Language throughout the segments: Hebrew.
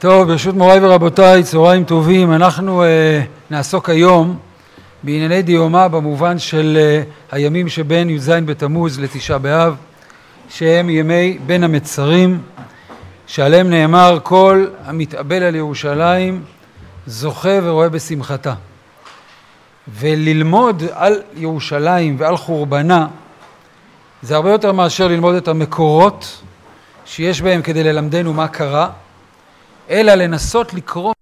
טוב, ברשות מוריי ורבותיי, צהריים טובים. אנחנו נעסוק היום בענייני דיומא במובן של הימים שבין י"ז בתמוז לתשעה באב, שהם ימי בין המצרים, שעליהם נאמר כל המתאבל על ירושלים זוכה ורואה בשמחתה. וללמוד על ירושלים ועל חורבנה זה הרבה יותר מאשר ללמוד את המקורות שיש בהם כדי ללמדנו מה קרה, אלא לנסות לקרוא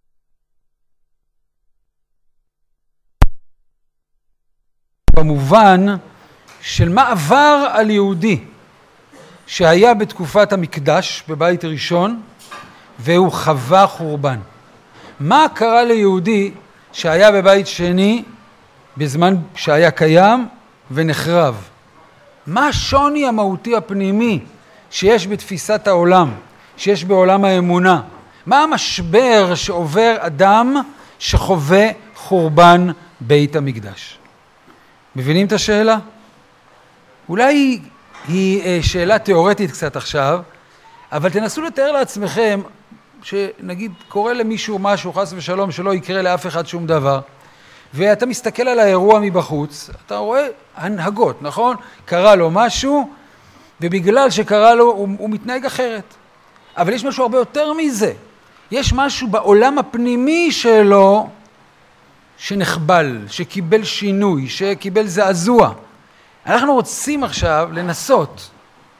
במובן של מה עבר על יהודי שהיה בתקופת המקדש בבית ראשון והוא חווה חורבן. מה קרה ליהודי שהיה בבית שני בזמן שהיה קיים ונחרב? מה השוני המהותי הפנימי שיש בתפיסת העולם, שיש בעולם האמונה? מה המשבר שעובר אדם שחווה חורבן בית המקדש? מבינים את השאלה? אולי היא שאלה תיאורטית קצת עכשיו, אבל תנסו לתאר לעצמכם שנגיד קורה למישהו משהו חס ושלום שלא יקרה לאף אחד שום דבר, ואתה מסתכל על האירוע מבחוץ, אתה רואה הנהגות, נכון? קרה לו משהו, ובגלל שקרה לו הוא מתנהג אחרת. אבל יש משהו הרבה יותר מזה. יש משהו בעולם הפנימי שלו שנחבל, שקיבל שינוי, שקיבל זעזוע. אנחנו רוצים עכשיו לנסות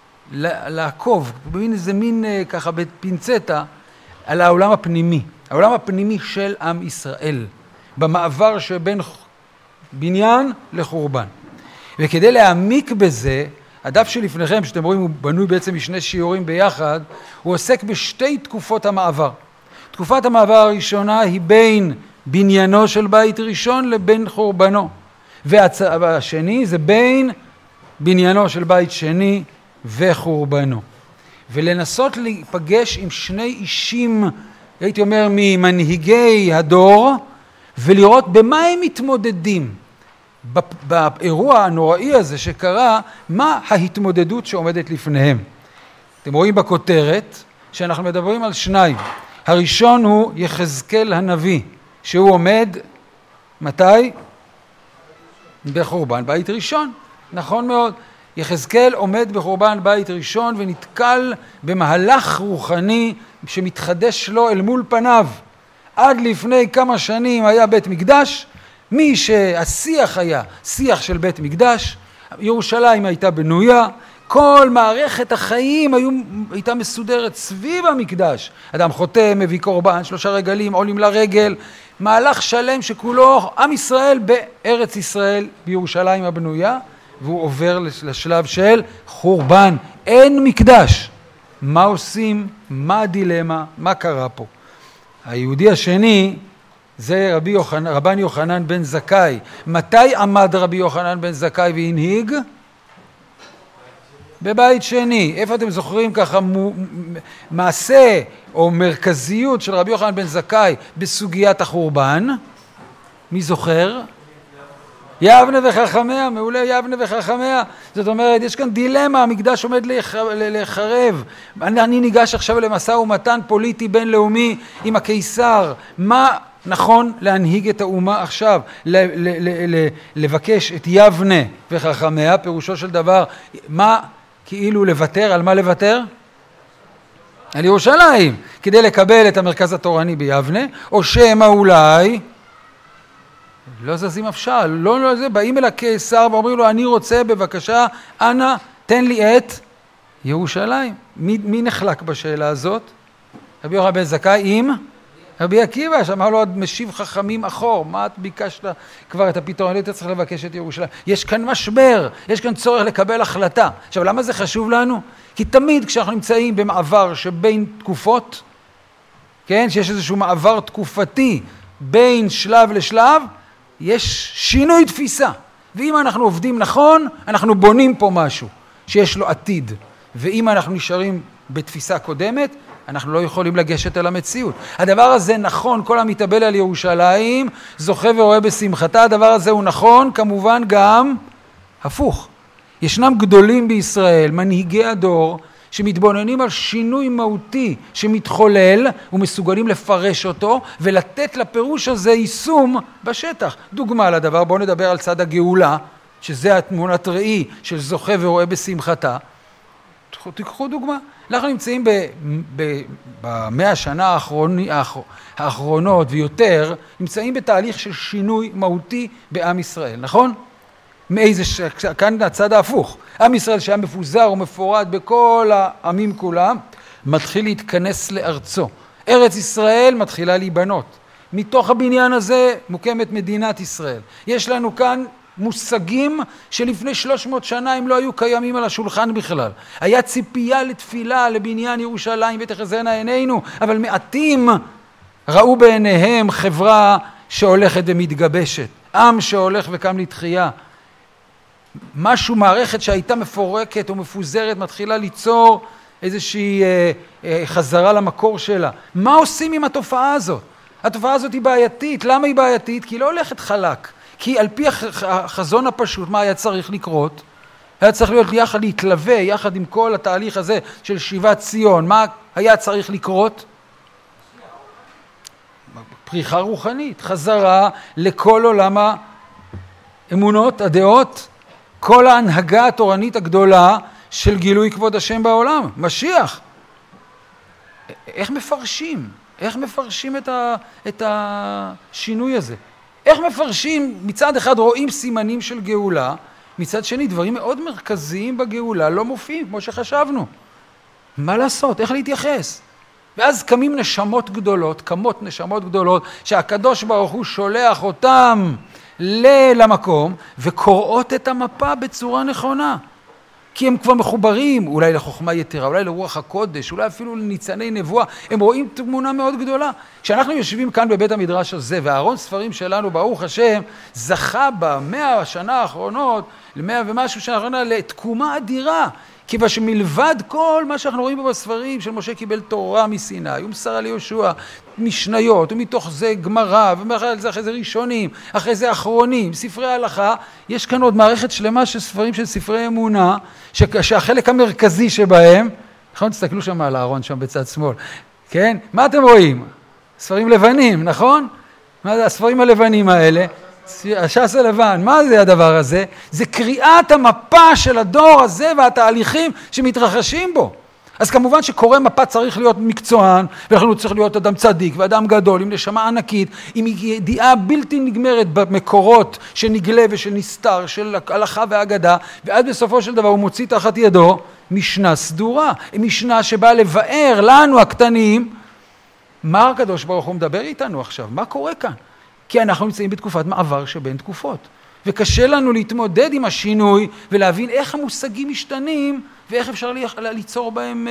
לעקוב, איזה מין ככה בפינצטה, על העולם הפנימי. העולם הפנימי של עם ישראל, במעבר שבין בניין לחורבן. וכדי להעמיק בזה, הדף שלפניכם, שאתם רואים, הוא בנוי בעצם משני שיעורים ביחד, הוא עוסק בשתי תקופות המעבר. תקופת המעבר הראשונה היא בין בניינו של בית ראשון לבין חורבנו. והשני זה בין בניינו של בית שני וחורבנו. ולנסות להיפגש עם שני אישים, הייתי אומר, ממנהיגי הדור, ולראות במה הם מתמודדים. באירוע הנוראי הזה שקרה, מה ההתמודדות שעומדת לפניהם. אתם רואים בכותרת שאנחנו מדברים על שניים. הראשון הוא יחזקאל הנביא, שהוא עומד, מתי? בחורבן בית ראשון. נכון מאוד. יחזקאל עומד בחורבן בית ראשון ונתקל במהלך רוחני שמתחדש לו אל מול פניו. עד לפני כמה שנים היה בית מקדש, מי שהשיח היה שיח של בית מקדש, ירושלים הייתה בנויה, כל מערכת החיים הייתה מסודרת סביב המקדש. אדם חוטא, מביא קורבן, 3 רגלים, עולים לרגל, מהלך שלם שכולו עם ישראל בארץ ישראל בירושלים הבנויה, והוא עובר לשלב של חורבן. אין מקדש. מה עושים? מה הדילמה? מה קרה פה? היהודי השני זה רבן יוחנן בן זכאי. מתי עמד רבי יוחנן בן זכאי והנהיג? בבית שני. איפה אתם זוכרים ככה מעשה או מרכזיות של רבי יוחנן בן זכאי בסוגיית החורבן? מי זוכר? יבנה וחכמיה, מעולה, יבנה וחכמיה. זאת אומרת, יש כאן דילמה, המקדש עומד לחרב. אני ניגש עכשיו למשא ומתן פוליטי בינלאומי עם הקיסר. מה נכון להנהיג את האומה עכשיו? לבקש את יבנה וחכמיה, פירושו של דבר, מה כאילו לוותר? על מה לוותר? על ירושלים, כדי לקבל את המרכז התורני ביבנה, או שמה אולי לא זזים אפשר, לא זה, באים אל הקיסר ואומרים לו, אני רוצה בבקשה, אנא, תן לי את ירושלים. מי נחלק בשאלה הזאת? רבי יוחנן בן זכאי עם רבי עקיבא, שאמר לו, משיב חכמים אחור, מה את ביקשת כבר את הפתרון? אתה צריך לבקש את ירושלים. יש כאן משבר, יש כאן צורך לקבל החלטה. עכשיו, למה זה חשוב לנו? כי תמיד כשאנחנו נמצאים במעבר שבין תקופות, כן, שיש איזשהו מעבר תקופתי בין שלב לשלב, יש שינוי תפיסה. ואם אנחנו עובדים נכון, אנחנו בונים פה משהו שיש לו עתיד. ואם אנחנו נשארים בתפיסה קודמת, אנחנו לא יכולים לגשת אל המציאות. הדבר הזה נכון, כל המתאבל על ירושלים, זוכה ורואה בשמחתה. הדבר הזה הוא נכון, כמובן גם הפוך. ישנם גדולים בישראל, מנהיגי הדור, שמתבוננים על שינוי מהותי שמתחולל ומסוגלים לפרש אותו ולתת לפירוש הזה יישום בשטח. דוגמה לדבר, בואו נדבר על צד הגאולה, שזה התמונת ראי של זוכה ורואה בשמחתה. תיקחו דוגמה. אנחנו נמצאים במאה השנה האחרונות ויותר, נמצאים בתהליך של שינוי מהותי בעם ישראל, נכון? כאן הצד ההפוך. עם ישראל שהיה מפוזר ומפורד בכל העמים כולם, מתחיל להתכנס לארצו. ארץ ישראל מתחילה להיבנות. מתוך הבניין הזה מוקמת מדינת ישראל. יש לנו כאן מושגים שלפני 300 שנה הם לא היו קיימים על השולחן בכלל. היה ציפייה לתפילה לבניין ירושלים ותחזינה עינינו, אבל מעטים ראו בעיניהם חברה שהולכת ומתגבשת. עם שהולך וקם לתחייה. משהו, מערכת שהייתה מפורקת או מפוזרת, מתחילה ליצור איזושהי חזרה למקור שלה. מה עושים עם התופעה הזאת? התופעה הזאת היא בעייתית. למה היא בעייתית? כי היא לא הולכת חלק. כי על פי החזון הפשוט, מה היה צריך לקרות? היה צריך להיות יחד, להתלווה יחד עם כל התהליך הזה של שיבת ציון. מה היה צריך לקרות? פריחה רוחנית, חזרה לכל עולם האמונות, הדעות, כל ההנהגה התורנית הגדולה של גילוי כבוד השם בעולם, משיח. איך מפרשים? איך מפרשים את השינוי הזה? איך מפרשים? מצד אחד רואים סימנים של גאולה, מצד שני דברים מאוד מרכזיים בגאולה לא מופיעים כמו שחשבנו. מה לעשות? איך להתייחס? ואז קמות נשמות גדולות שהקדוש ברוך הוא שולח אותם למקום וקוראות את המפה בצורה נכונה. כי הם כבר מחוברים, אולי לחוכמה יתרה, אולי לרוח הקודש, אולי אפילו לניצני נבואה. הם רואים תמונה מאוד גדולה. כשאנחנו יושבים כאן בבית המדרש הזה, והארון ספרים שלנו, ברוך השם, זכה ב100 השנה האחרונות, ל100 ומשהו שנה האחרונה, לתקומה אדירה. כיוון שמלבד כל מה שאנחנו רואים פה בספרים, של משה קיבל תורה מסיני, הוא מסר ליהושע משניות, ומתוך זה גמרא, ואחרי זה ראשונים, אחרי זה אחרונים, ספרי ההלכה, יש כאן עוד מערכת שלמה של ספרים של ספרי אמונה, שהחלק המרכזי שבהם, נכון? תסתכלו שם על הארון שם בצד שמאל, כן? מה אתם רואים? ספרים לבנים, נכון? מה זה הספרים הלבנים האלה? הש"ס הלבן, מה זה הדבר הזה? זה קריאת המפה של הדור הזה והתהליכים שמתרחשים בו. אז כמובן שקורא מפה צריך להיות מקצוען, ולכן הוא צריך להיות אדם צדיק ואדם גדול, עם נשמה ענקית, עם ידיעה בלתי נגמרת במקורות של נגלה ושל נסתר, של הלכה והאגדה, ועד בסופו של דבר הוא מוציא תחת ידו משנה סדורה, משנה שבאה לבאר לנו הקטנים, מה הקדוש ברוך הוא מדבר איתנו עכשיו? מה קורה כאן? כי אנחנו נמצאים בתקופת מעבר שבין תקופות. וקשה לנו להתמודד עם השינוי ולהבין איך המושגים משתנים ואיך אפשר ליצור בהם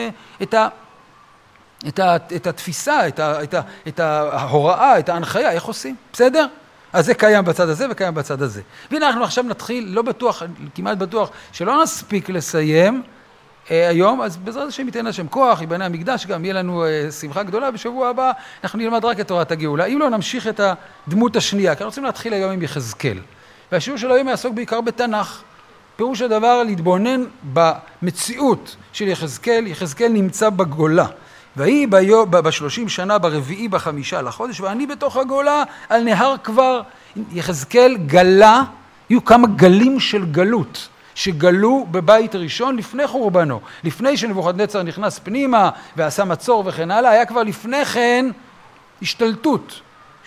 את התפיסה, את ההוראה, את ההנחיה, איך עושים. בסדר? אז זה קיים בצד הזה וקיים בצד הזה. והנה אנחנו עכשיו נתחיל, לא בטוח, כמעט בטוח, שלא נספיק לסיים היום, אז בעזרת השם ייתן השם כוח, ייבנה המקדש, גם יהיה לנו שמחה גדולה, בשבוע הבא אנחנו נלמד רק את תורת הגאולה. אם לא, נמשיך את הדמות השנייה, כי אנחנו רוצים להתחיל היום עם יחזקאל. והשיעור של היום יעסוק בעיקר בתנ"ך. פירוש הדבר להתבונן במציאות של יחזקאל. יחזקאל נמצא בגולה. והיא ב30 שנה, ברביעי, ב5 לחודש, ואני בתוך הגולה על נהר כבר. יחזקאל גלה, יהיו כמה גלים של גלות. שגלו בבית ראשון לפני חורבנו, לפני שנבוכדנצר נכנס פנימה ועשה מצור וכן הלאה, היה כבר לפני כן השתלטות,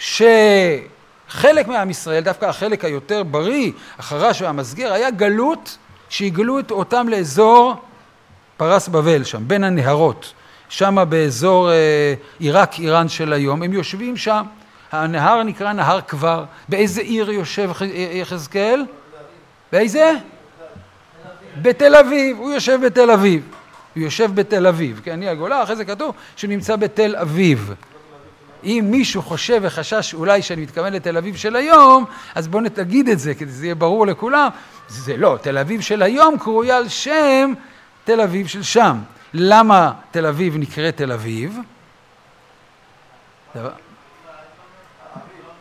שחלק מעם ישראל, דווקא החלק היותר בריא, החרש והמסגר, היה גלות שהגלו אותם לאזור פרס בבל שם, בין הנהרות, שם באזור עיראק, איראן של היום, הם יושבים שם, הנהר נקרא נהר כבר, באיזה עיר יושב יחזקאל? באיזה? בתל אביב, הוא יושב בתל אביב. הוא יושב בתל אביב, כי אני הגולה, אחרי זה כתוב שנמצא בתל אביב. אם מישהו חושב וחשש אולי שאני מתכוון לתל אביב של היום, אז בואו נתגיד את זה, כדי שזה יהיה ברור לכולם. זה לא, תל אביב של היום קרויה על שם תל אביב של שם. למה תל אביב נקרא תל אביב?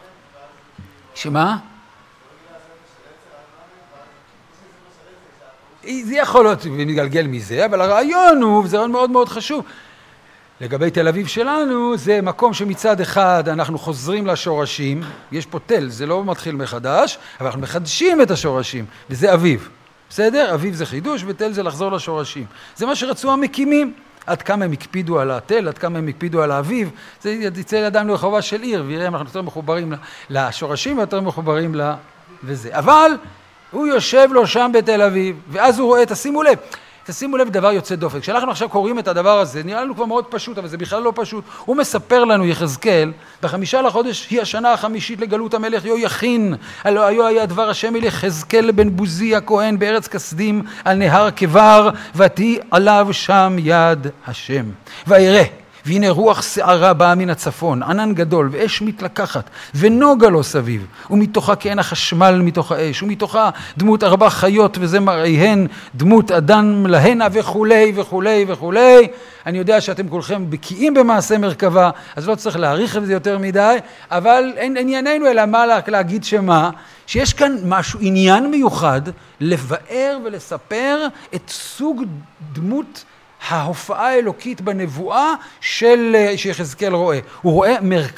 שמה? זה יכול להיות ונגלגל מזה, אבל הרעיון הוא, וזה רעיון מאוד מאוד חשוב, לגבי תל אביב שלנו, זה מקום שמצד אחד אנחנו חוזרים לשורשים, יש פה תל, זה לא מתחיל מחדש, אבל אנחנו מחדשים את השורשים, וזה אביב. בסדר? אביב זה חידוש ותל זה לחזור לשורשים. זה מה שרצו המקימים. עד כמה הם הקפידו על התל, עד כמה הם הקפידו על האביב, זה יצא לאדם לרחובה של עיר, ויראה אם אנחנו יותר מחוברים לשורשים ויותר מחוברים וזה. אבל הוא יושב לו שם בתל אביב, ואז הוא רואה, תשימו לב דבר יוצא דופק. כשאנחנו עכשיו קוראים את הדבר הזה, נראה לנו כבר מאוד פשוט, אבל זה בכלל לא פשוט. הוא מספר לנו, יחזקאל, ב5 לחודש היא השנה החמישית לגלות המלך יהויכין. הלא היה דבר השם אל יחזקאל בן בוזי הכהן בארץ כסדים על נהר כבר, ותהי עליו שם יד השם. ויראה, והנה רוח שערה באה מן הצפון, ענן גדול ואש מתלקחת, ונוגה לו סביב, ומתוכה כעין החשמל מתוך האש, ומתוכה דמות 4 חיות, וזה מראיהן דמות אדם להנה וכולי וכולי וכולי. אני יודע שאתם כולכם בקיאים במעשה מרכבה, אז לא צריך להאריך את זה יותר מדי, אבל אין ענייננו אלא מה להגיד שיש כאן משהו, עניין מיוחד, לבאר ולספר את סוג דמות ההופעה האלוקית בנבואה שיחזקאל רואה. הוא רואה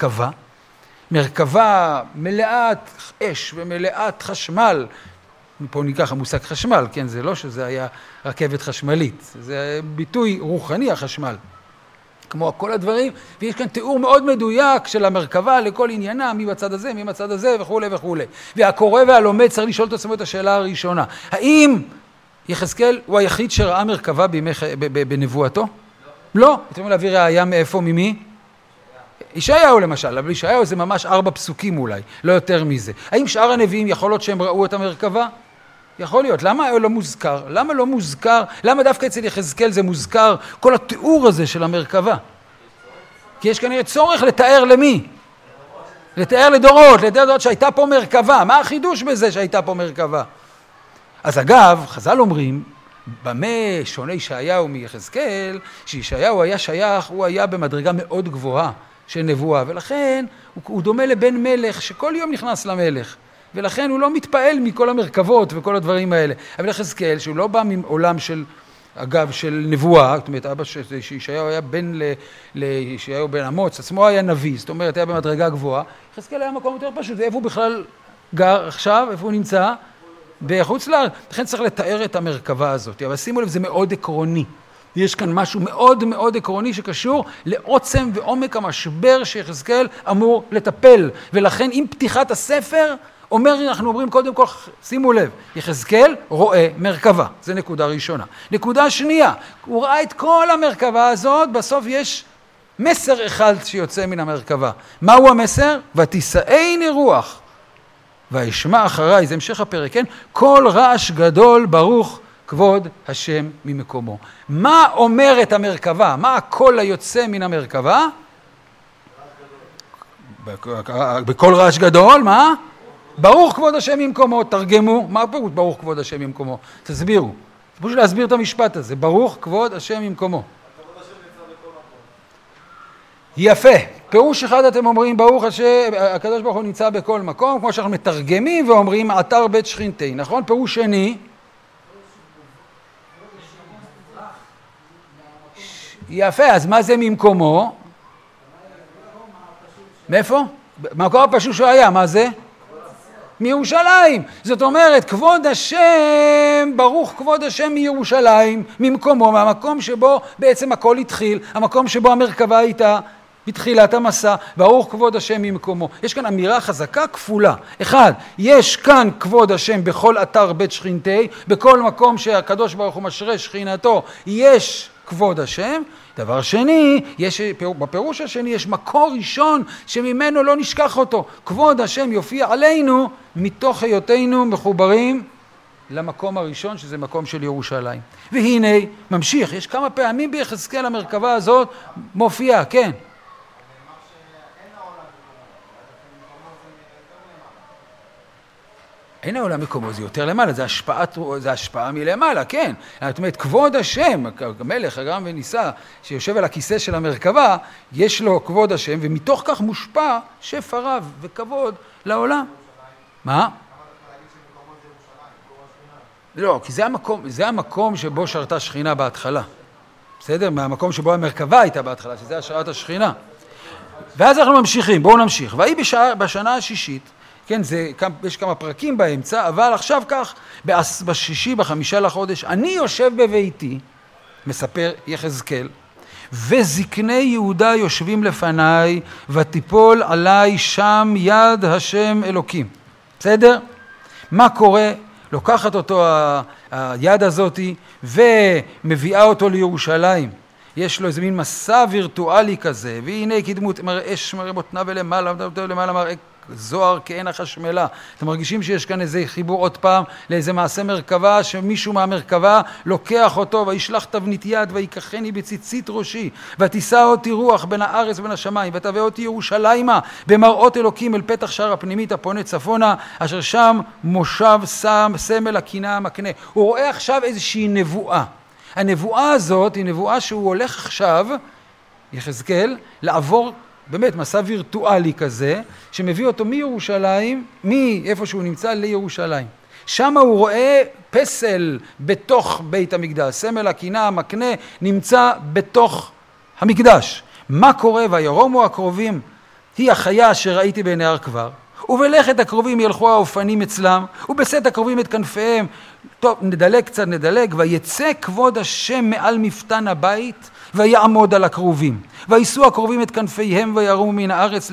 מרכבה מלאת אש ומלאת חשמל. פה ניקח המושג חשמל, כן? זה לא שזה היה רכבת חשמלית, זה ביטוי רוחני החשמל. כמו כל הדברים, ויש כאן תיאור מאוד מדויק של המרכבה לכל עניינה, מי בצד הזה, מי בצד הזה וכו' וכו'. והקורא והלומד צריך לשאול את עצמו את השאלה הראשונה. האם יחזקאל הוא היחיד שראה מרכבה בנבואתו? לא. אתם יכולים להביא ראיה מאיפה, ממי? ישעיהו למשל, אבל ישעיהו זה ממש 4 פסוקים אולי, לא יותר מזה. האם שאר הנביאים יכול להיות שהם ראו את המרכבה? יכול להיות. למה לא מוזכר? למה לא מוזכר? למה דווקא אצל יחזקאל זה מוזכר כל התיאור הזה של המרכבה? כי יש כנראה צורך לתאר למי? לתאר לדורות שהייתה פה מרכבה. מה החידוש בזה שהייתה פה מרכבה? אז אגב, חז"ל אומרים, במה שונה ישעיהו מיחזקאל, שישעיהו היה שייך, הוא היה במדרגה מאוד גבוהה של נבואה, ולכן הוא דומה לבן מלך שכל יום נכנס למלך, ולכן הוא לא מתפעל מכל המרכבות וכל הדברים האלה. אבל יחזקאל, שהוא לא בא מעולם של, אגב, של נבואה, זאת אומרת, אבא שישעיהו היה בן לישעיהו בן אמוץ, עצמו היה נביא, זאת אומרת, היה במדרגה גבוהה, יחזקאל היה מקום יותר פשוט, ואיפה הוא בכלל גר עכשיו, איפה הוא נמצא? בחוץ לארץ. לכן צריך לתאר את המרכבה הזאת. אבל שימו לב, זה מאוד עקרוני. יש כאן משהו מאוד מאוד עקרוני שקשור לעוצם ועומק המשבר שיחזקאל אמור לטפל. ולכן עם פתיחת הספר, אנחנו אומרים קודם כל, שימו לב, יחזקאל רואה מרכבה. זה נקודה ראשונה. נקודה שנייה, הוא ראה את כל המרכבה הזאת, בסוף יש מסר אחד שיוצא מן המרכבה. מהו המסר? ותישאני רוח. וישמע אחריי, זה המשך הפרק, כן? כל רעש גדול ברוך כבוד השם ממקומו. מה אומרת המרכבה? מה הקול היוצא מן המרכבה? בכל רעש גדול, מה? ברוך כבוד השם ממקומו. תרגמו, מה הפירוש ברוך כבוד השם ממקומו? תסבירו. פשוט להסביר את המשפט הזה. ברוך כבוד השם ממקומו. יפה. פירוש אחד אתם אומרים, ברוך השם, הקדוש ברוך הוא נמצא בכל מקום, כמו שאנחנו מתרגמים ואומרים, אתר בית שכינתי, נכון? פירוש שני. יפה, אז מה זה ממקומו? מאיפה? במקום הפשוט שהוא היה, מה זה? מירושלים. זאת אומרת, כבוד השם, ברוך כבוד השם מירושלים, ממקומו, מהמקום שבו בעצם הכל התחיל, המקום שבו המרכבה הייתה, בתחילת המסע, ברוך כבוד השם ממקומו. יש כאן אמירה חזקה כפולה. אחד, יש כאן כבוד השם בכל אתר בית שכינתי, בכל מקום שהקדוש ברוך הוא משרה שכינתו, יש כבוד השם. דבר שני, בפירוש השני יש מקור ראשון שממנו לא נשכח אותו. כבוד השם יופיע עלינו מתוך היותנו מחוברים למקום הראשון, שזה מקום של ירושלים. והנה, ממשיך, יש כמה פעמים ביחזקאל המרכבה הזאת מופיעה, כן. אין העולם מקומו, זה יותר למעלה, זה השפעה מלמעלה, כן. זאת אומרת, כבוד השם, המלך, אברהם וניסה, שיושב על הכיסא של המרכבה, יש לו כבוד השם, ומתוך כך מושפע שפע רב וכבוד לעולם. מה? לא, כי זה המקום שבו שרתה שכינה בהתחלה. בסדר? מהמקום שבו המרכבה הייתה בהתחלה, שזה השראת השכינה. ואז אנחנו ממשיכים, בואו נמשיך. והיא בשנה השישית, כן, יש כמה פרקים באמצע, אבל עכשיו כך, בשישי, בחמישה לחודש, אני יושב בביתי, מספר יחזקאל, וזקני יהודה יושבים לפניי, ותיפול עליי שם יד השם אלוקים. בסדר? מה קורה? לוקחת אותו היד הזאת ומביאה אותו לירושלים. יש לו איזה מין מסע וירטואלי כזה, והנה כדמות מראה אש מראה בוטנה ולמעלה מראה זוהר כעין החשמלה. אתם מרגישים שיש כאן איזה חיבור עוד פעם לאיזה מעשה מרכבה, שמישהו מהמרכבה לוקח אותו וישלח תבנית יד ויקחני בציצית ראשי ותישא אותי רוח בין הארץ ובין השמיים ותביא אותי ירושלימה במראות אלוקים אל פתח שער הפנימית הפונה צפונה אשר שם מושב סמל הקינה המקנה. הוא רואה עכשיו איזושהי נבואה. הנבואה הזאת היא נבואה שהוא הולך עכשיו, יחזקאל, לעבור באמת מסע וירטואלי כזה, שמביא אותו מירושלים, מאיפה שהוא נמצא לירושלים. שם הוא רואה פסל בתוך בית המקדש, סמל הקינה המקנה נמצא בתוך המקדש. מה קורה? וירומו הקרובים, היא החיה אשר ראיתי בעיני הר כבר, ובלכת הקרובים ילכו האופנים אצלם, ובשאת הקרובים את כנפיהם. טוב, נדלג, ויצא כבוד השם מעל מפתן הבית, ויעמוד על הקרובים. וישאו הקרובים את כנפיהם וירומו מן הארץ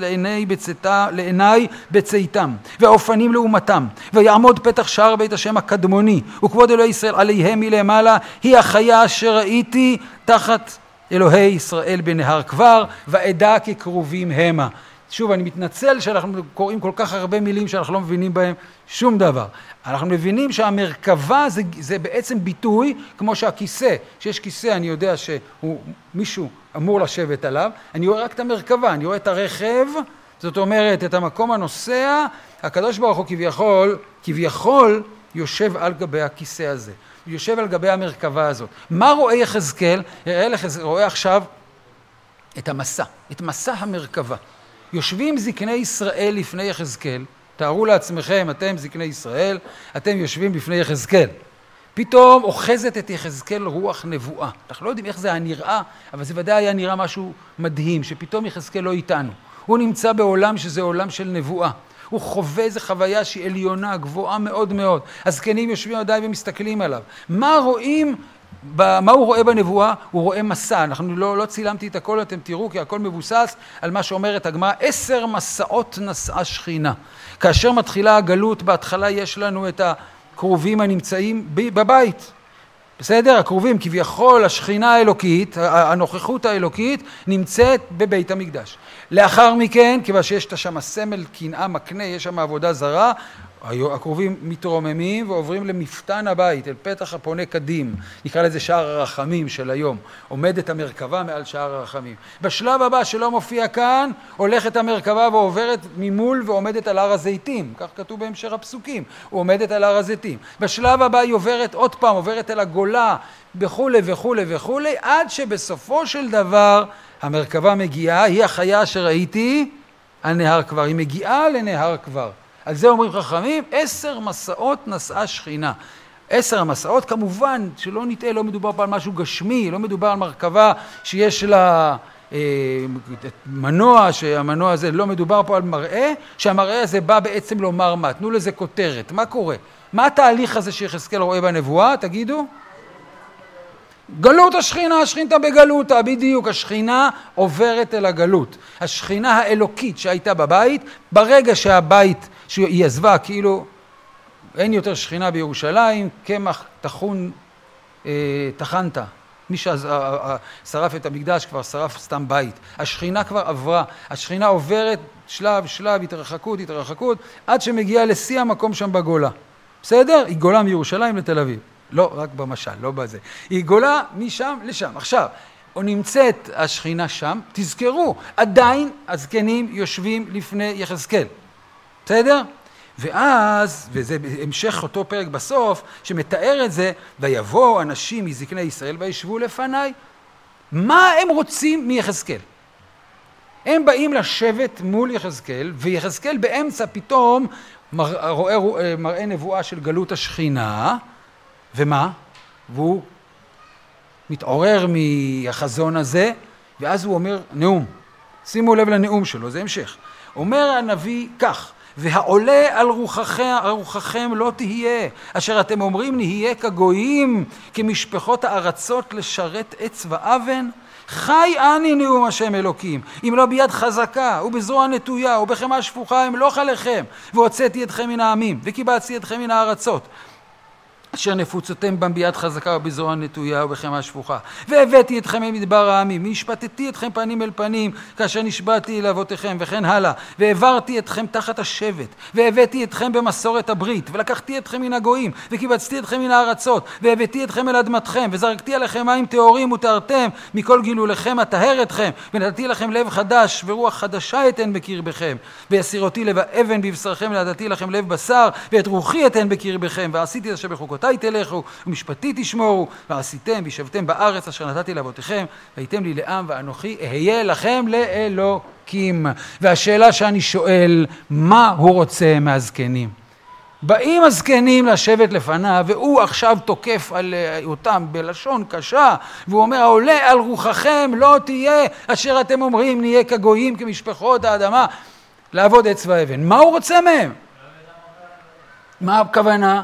לעיני בצאתם, והאופנים לעומתם. ויעמוד פתח שער בית השם הקדמוני, וכבוד אלוהי ישראל עליהם מלמעלה, היא החיה אשר ראיתי תחת אלוהי ישראל בנהר כבר, ועדה כקרובים המה. שוב, אני מתנצל שאנחנו קוראים כל כך הרבה מילים שאנחנו לא מבינים בהם שום דבר. אנחנו מבינים שהמרכבה זה בעצם ביטוי כמו שהכיסא, שיש כיסא אני יודע שמישהו אמור לשבת עליו, אני רואה רק את המרכבה, אני רואה את הרכב, זאת אומרת את המקום הנוסע, הקדוש ברוך הוא כביכול יושב על גבי הכיסא הזה, יושב על גבי המרכבה הזאת. מה רואה יחזקאל? רואה עכשיו את מסע המרכבה. יושבים זקני ישראל לפני יחזקאל, תארו לעצמכם, אתם זקני ישראל, אתם יושבים לפני יחזקאל. פתאום אוחזת את יחזקאל רוח נבואה. אנחנו לא יודעים איך זה היה נראה, אבל זה ודאי היה נראה משהו מדהים, שפתאום יחזקאל לא איתנו. הוא נמצא בעולם שזה עולם של נבואה. הוא חווה איזו חוויה שהיא עליונה, גבוהה מאוד מאוד. הזקנים יושבים עדיין ומסתכלים עליו. מה הוא רואה בנבואה? הוא רואה מסע. אנחנו לא צילמתי את הכל, אתם תראו, כי הכל מבוסס על מה שאומרת הגמרא, 10 מסעות נשאה שכינה. כאשר מתחילה הגלות, בהתחלה יש לנו את הקרובים הנמצאים בבית. בסדר? הקרובים, כביכול השכינה האלוקית, הנוכחות האלוקית, נמצאת בבית המקדש. לאחר מכן, כיוון שיש שם סמל קנאה מקנה, יש שם עבודה זרה, הקרובים מתרוממים ועוברים למפתן הבית, אל פתח הפונה קדים, נקרא לזה שער הרחמים של היום, עומדת המרכבה מעל שער הרחמים. בשלב הבא שלא מופיע כאן, הולכת המרכבה ועוברת ממול ועומדת על הר הזיתים, כך כתוב בהמשך הפסוקים, עומדת על הר הזיתים. בשלב הבא היא עוברת עוד פעם, עוברת אל הגולה, וכו' וכו' וכו', עד שבסופו של דבר המרכבה מגיעה, היא החיה שראיתי, הנהר כבר, היא מגיעה לנהר כבר. על זה אומרים חכמים, 10 מסעות נשאה שכינה. 10 המסעות, כמובן שלא נטעה, לא מדובר פה על משהו גשמי, לא מדובר על מרכבה שיש לה מנוע, שהמנוע הזה לא מדובר פה על מראה, שהמראה הזה בא בעצם לומר מה, תנו לזה כותרת, מה קורה? מה התהליך הזה שיחזקאל רואה בנבואה, תגידו? גלות השכינה, השכינתה בגלותה, בדיוק, השכינה עוברת אל הגלות. השכינה האלוקית שהייתה בבית, ברגע שהבית שהיא עזבה, כאילו אין יותר שכינה בירושלים, קמח טחון, טחנת. מי ששרף את המקדש כבר שרף סתם בית. השכינה כבר עברה, השכינה עוברת שלב, התרחקות, עד שמגיעה לשיא המקום שם בגולה. בסדר? היא גולה מירושלים לתל אביב. לא, רק במשל, לא בזה. היא גולה משם לשם. עכשיו, או נמצאת השכינה שם, תזכרו, עדיין הזקנים יושבים לפני יחזקאל. בסדר? ואז, וזה המשך אותו פרק בסוף, שמתאר את זה, ויבואו אנשים מזקני ישראל וישבו לפניי. מה הם רוצים מיחזקאל? הם באים לשבת מול יחזקאל, ויחזקאל באמצע פתאום מראה נבואה של גלות השכינה, ומה? והוא מתעורר מהחזון הזה, ואז הוא אומר נאום. שימו לב לנאום שלו, זה המשך. אומר הנביא כך, והעולה על רוחכם לא תהיה, אשר אתם אומרים נהיה כגויים, כמשפחות הארצות לשרת עץ ואבן. חי אני נאום השם אלוקים, אם לא ביד חזקה ובזרוע נטויה ובחמה שפוכה אמלוך עליכם, והוצאתי אתכם מן העמים וקיבצתי אתכם מן הארצות אשר נפוצותם בם ביד חזקה ובזרוע נטויה ובחמה שפוכה, והבאתי אתכם ממדבר העמים, והשפטתי אתכם פנים אל פנים כאשר נשבעתי לאבותיכם, וכן הלאה, והעברתי אתכם תחת השבט, והבאתי אתכם במסורת הברית, ולקחתי אתכם מן הגויים, וקיבצתי אתכם מן הארצות, והבאתי אתכם אל אדמתכם, וזרקתי עליכם מים טהורים וטהרתם מכל גילוליכם אטהר אתכם, ונתתי לכם לב חדש ורוח חדשה אתן בקרבכם, ויסירותי לב האבן בבשרכם, ונתתי לכם לב בשר, ואת רוחי אתן בקרבכם, ועשיתי אשר בחוקותיי תלכו ומשפטי תשמורו, ועשיתם וישבתם בארץ אשר נתתי לאבותיכם, והייתם לי לעם ואנוכי אהיה לכם לאלוקים. והשאלה שאני שואל, מה הוא רוצה מהזקנים? באים הזקנים לשבת לפניו, והוא עכשיו תוקף על אותם בלשון קשה, והוא אומר, העולה על רוחכם לא תהיה, אשר אתם אומרים נהיה כגויים כמשפחות האדמה, לעבוד עץ ואבן. מה הוא רוצה מהם? מה הכוונה?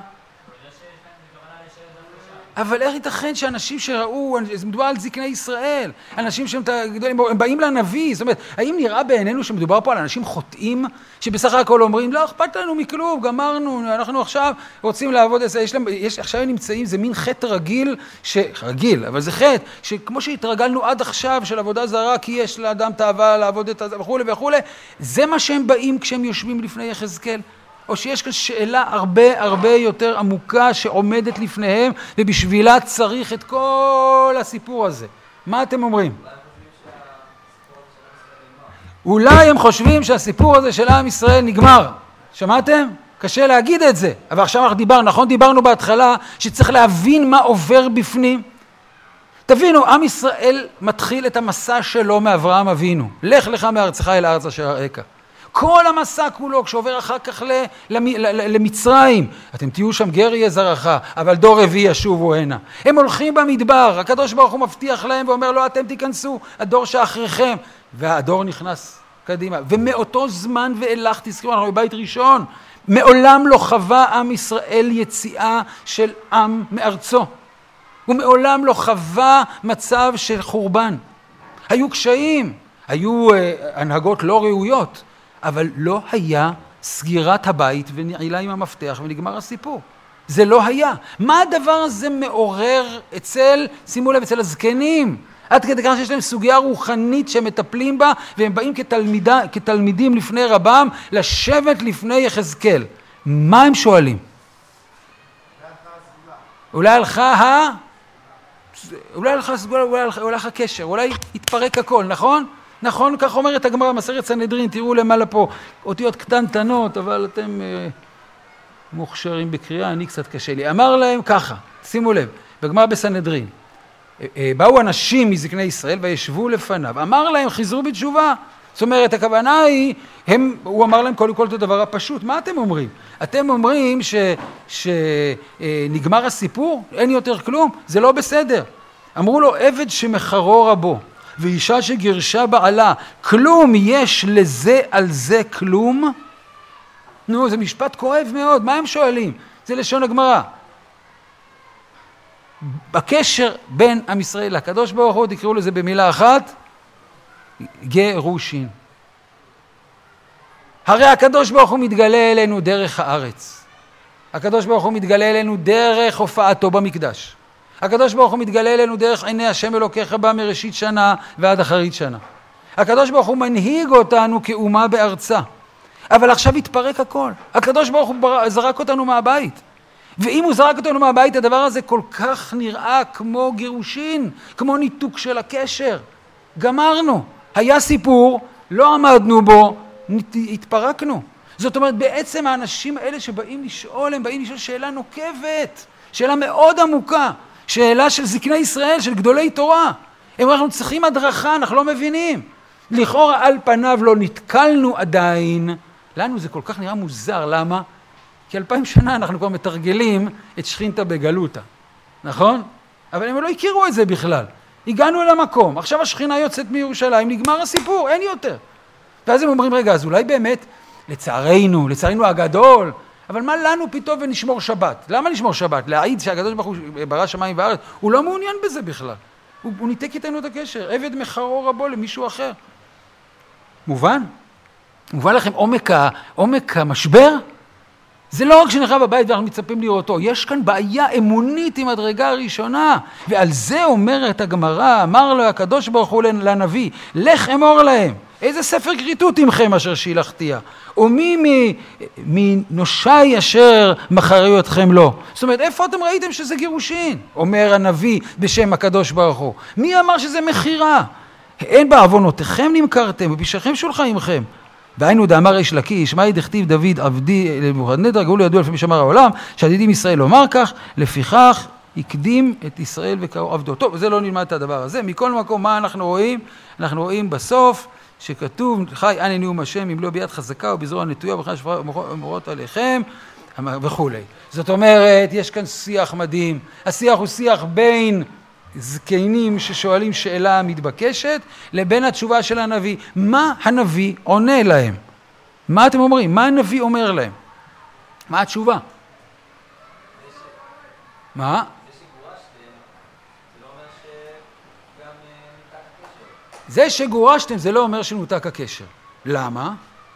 אבל איך ייתכן שאנשים שראו, זה מדובר על זקני ישראל, אנשים שהם באים לנביא, זאת אומרת, האם נראה בעינינו שמדובר פה על אנשים חוטאים, שבסך הכל אומרים, לא אכפת לנו מכלום, גמרנו, אנחנו עכשיו רוצים לעבוד, עכשיו הם נמצאים, זה מין חטא רגיל, רגיל, אבל זה חטא, שכמו שהתרגלנו עד עכשיו של עבודה זרה, כי יש לאדם תאווה לעבוד את זה וכו' וכו', זה מה שהם באים כשהם יושבים לפני יחזקאל. או שיש כאן שאלה הרבה יותר עמוקה שעומדת לפניהם, ובשבילה צריך את כל הסיפור הזה. מה אתם אומרים? אולי הם חושבים שהסיפור הזה של עם ישראל נגמר. שמעתם? קשה להגיד את זה. אבל עכשיו אנחנו דיברנו בהתחלה שצריך להבין מה עובר בפנים. תבינו, עם ישראל מתחיל את המסע שלו מאברהם אבינו. לך לך מארצך אל הארץ אשר אראך. כל המסע כולו, כשעובר אחר כך למצרים, אתם תהיו שם גר יהיה זרעך, אבל דור רביעי ישובו הנה. הם הולכים במדבר, הקדוש ברוך הוא מבטיח להם ואומר לו, אתם תיכנסו, הדור שאחריכם, והדור נכנס קדימה. ומאותו זמן ואילך, תזכרו, אנחנו בבית ראשון, מעולם לא חווה עם ישראל יציאה של עם מארצו. ומעולם לא חווה מצב של חורבן. היו קשיים, היו הנהגות לא ראויות, אבל לא היה סגירת הבית ונעילה עם המפתח ונגמר הסיפור. זה לא היה. מה הדבר הזה מעורר שימו לב, אצל הזקנים? עד כדי כך שיש להם סוגיה רוחנית שהם מטפלים בה, והם באים כתלמידים לפני רבם, לשבת לפני יחזקאל. מה הם שואלים? אולי הלכה הסגולה, אולי הלכה הקשר, אולי התפרק הכל, נכון? נכון, כך אומרת הגמרא מסכת סנהדרין, תראו למעלה פה, אותיות קטנטנות, אבל אתם מוכשרים בקריאה, אני קצת קשה לי. אמר להם ככה, שימו לב, בגמרא בסנהדרין, באו אנשים מזקני ישראל וישבו לפניו, אמר להם חזרו בתשובה. זאת אומרת, הכוונה היא, הוא אמר להם קודם כל את הדבר הפשוט. מה אתם אומרים? אתם אומרים שנגמר הסיפור? אין יותר כלום? זה לא בסדר. אמרו לו, עבד שמחרו רבו, ואישה שגירשה בעלה, כלום יש לזה על זה כלום? נו, זה משפט כואב מאוד. מה הם שואלים? זה לשון הגמרא. בקשר בין עם ישראל לקדוש ברוך הוא, תקראו לזה במילה אחת, גירושין. הרי הקדוש ברוך הוא מתגלה אלינו דרך הארץ. הקדוש ברוך הוא מתגלה אלינו דרך הופעתו במקדש. הקדוש ברוך הוא מתגלה אלינו דרך עיני השם אלוקיך בה מראשית שנה ועד אחרית שנה. הקדוש ברוך הוא מנהיג אותנו כאומה בארצה. אבל עכשיו התפרק הכל. הקדוש ברוך הוא זרק אותנו מהבית. ואם הוא זרק אותנו מהבית, הדבר הזה כל כך נראה כמו גירושין, כמו ניתוק של הקשר. גמרנו. היה סיפור, לא עמדנו בו, התפרקנו. זאת אומרת, בעצם האנשים האלה שבאים לשאול, הם באים לשאול שאלה נוקבת, שאלה מאוד עמוקה, שאלה של זקני ישראל, של גדולי תורה. אנחנו צריכים הדרכה, אנחנו לא מבינים. לכאורה על פניו לא נתקלנו עדיין. לנו זה כל כך נראה מוזר, למה? כי 2000 שנה אנחנו כבר מתרגלים את שכינתה בגלותה. נכון? אבל הם לא הכירו את זה בכלל. הגענו אל המקום, עכשיו השכינה יוצאת מירושלים, נגמר הסיפור, אין יותר. ואז הם אומרים, רגע, אז אולי באמת, לצערנו הגדול, אבל מה לנו פתאום ונשמור שבת? למה נשמור שבת? להעיד שהקדוש ברוך הוא ברא שמיים וארץ, הוא לא מעוניין בזה בכלל. הוא ניתק איתנו את הקשר, עבד מחרו רבו למישהו אחר. מובן? מובן לכם עומק המשבר? זה לא רק שנחרב הבית ואנחנו מצפים לראותו, יש כאן בעיה אמונית עם הדרגה הראשונה, ועל זה אומרת הגמרא, אמר לו הקדוש ברוך הוא לנביא, לך אמור להם, איזה ספר כריתות עמכם אשר שילחתיה, ומי מנושי אשר מכרו אתכם לו. זאת אומרת, איפה אתם ראיתם שזה גירושין? אומר הנביא בשם הקדוש ברוך הוא. מי אמר שזה מחירה? אין בעוונותיכם נמכרתם, ובשכם שולחה עמכם. והיינו דאמר איש לקיש, מהי דכתיב דוד עבדי למוחדנתר, גאול ידוע לפי משמר העולם, שעתידים ישראל לומר כך, לפיכך הקדים את ישראל וקראו עבדו. טוב, זה לא נלמד את הדבר הזה. מכל מקום, מה אנחנו רואים? אנחנו רואים בסוף שכתוב, חי אני נאום השם, אם לא ביד חזקה ובזרוע נטויה ובכן שפרה ומורות עליכם, וכו'. זאת אומרת, יש כאן שיח מדהים. השיח הוא שיח בין זקנים ששואלים שאלה מתבקשת, לבין התשובה של הנביא. מה הנביא עונה להם? מה אתם אומרים? מה הנביא אומר להם? מה התשובה? מה? זה שגורשתם זה לא אומר שנותק הקשר. למה?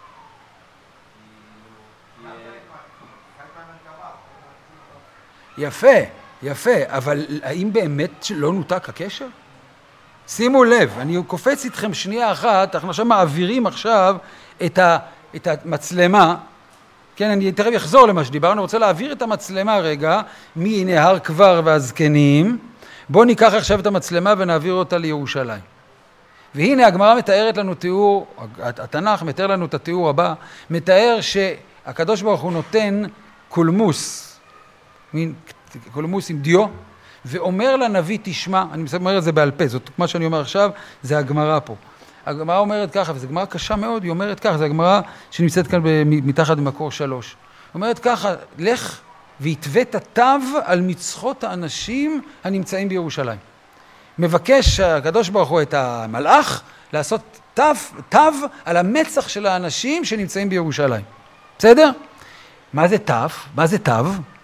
יפה, אבל האם באמת לא נותק הקשר? שימו לב, אני קופץ איתכם שנייה אחת, אנחנו עכשיו מעבירים עכשיו את המצלמה, כן, אני תכף אחזור למה שדיברנו, אני רוצה להעביר את המצלמה רגע, מנהר כבר והזקנים, בואו ניקח עכשיו את המצלמה ונעביר אותה לירושלים. והנה הגמרא מתארת לנו תיאור, התנ"ך מתאר לנו את התיאור הבא, מתאר שהקדוש ברוך הוא נותן קולמוס, מין קולמוס עם דיו, ואומר לנביא תשמע, אני אומר את זה בעל פה, זאת מה שאני אומר עכשיו, זה הגמרא פה. הגמרא אומרת ככה, וזו גמרא קשה מאוד, היא אומרת ככה, זו הגמרא שנמצאת כאן מתחת במקור 3. אומרת ככה, לך והתווית תו על מצחות האנשים הנמצאים בירושלים. מבקש הקדוש ברוך הוא את המלאך לעשות תו על המצח של האנשים שנמצאים בירושלים. בסדר? מה זה תו? מה זה תו?